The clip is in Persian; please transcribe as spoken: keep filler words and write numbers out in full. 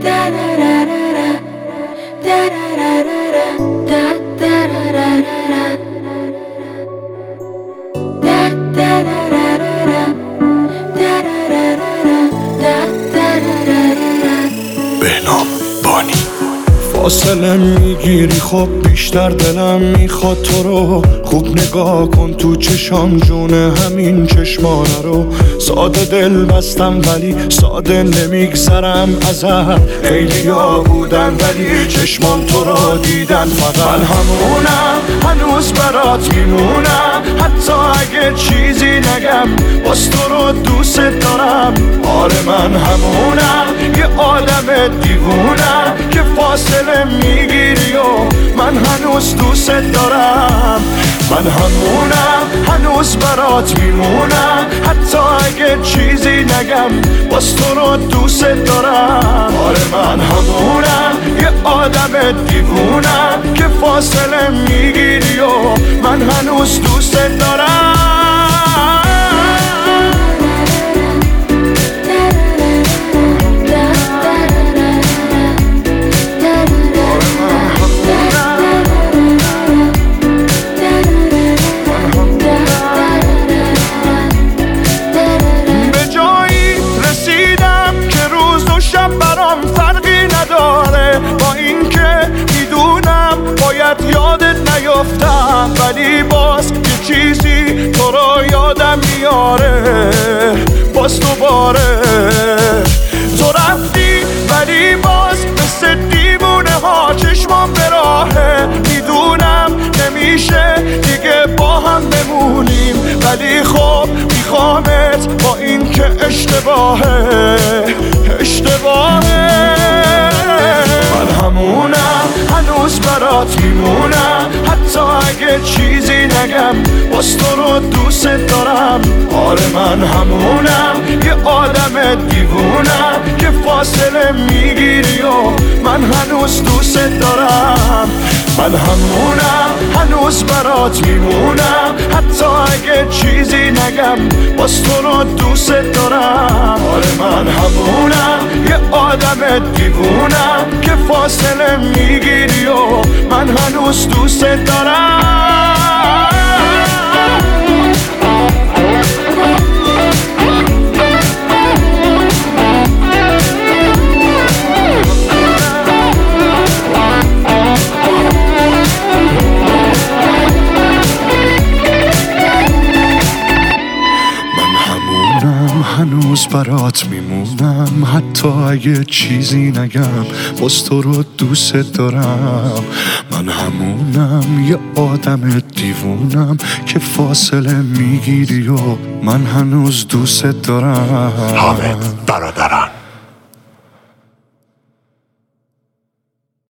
بهنام بانی. فاصله میگیری خب بیشتر دلم میخواد تو رو خوب نگاه کن تو چشام جونه همین چشمانه رو. ساده دل بستم ولی ساده نمیگذرم ازت. خیلی ها بودن ولی چشمام تو رو دیدن فقط. من همونم هنوز برات میمونم حتی اگه چیزی نگم باز تو رو دوست دارم. آره من همونم یه آدم دیوونم که فاصله میگیری و من هنوز دوست دارم. من همونم هنوز برات میمونم حتی اگه چیزی نگم باز تو رو دوست دارم. آره من همونم یه آدم دیوونم که فاصله میگیری و من هنوز دوست دارم. با اینکه میدونم باید یادت نیفتم ولی باز یه چیزی تو رو یادم میاره باز دوباره. تو رفتی ولی باز مثل دیوونه ها چشمام به راهه. میدونم نمیشه دیگه با هم بمونیم ولی خب میخوامت با اینکه اشتباهه اشتباهه. من همونم هنوز برات میمونم حتی اگه چیزی نگم باز تو رو دوست دارم. آره من همونم یه آدم دیوونم که فاصله میگیری و من هنوز دوست دارم. من همونم هنوز برات میمونم حتی اگه چیزی نگم باز تو رو دوست دارم. آره من همونم یه آدم دیوونم که فاصله میگیری و من هنوز دوست دارم. هنوز برات میمونم حتی اگه چیزی نگم باز تو رو دوست دارم. من همونم یه آدم دیوونم که فاصله میگیری و من هنوز دوست دارم. حامد برادران.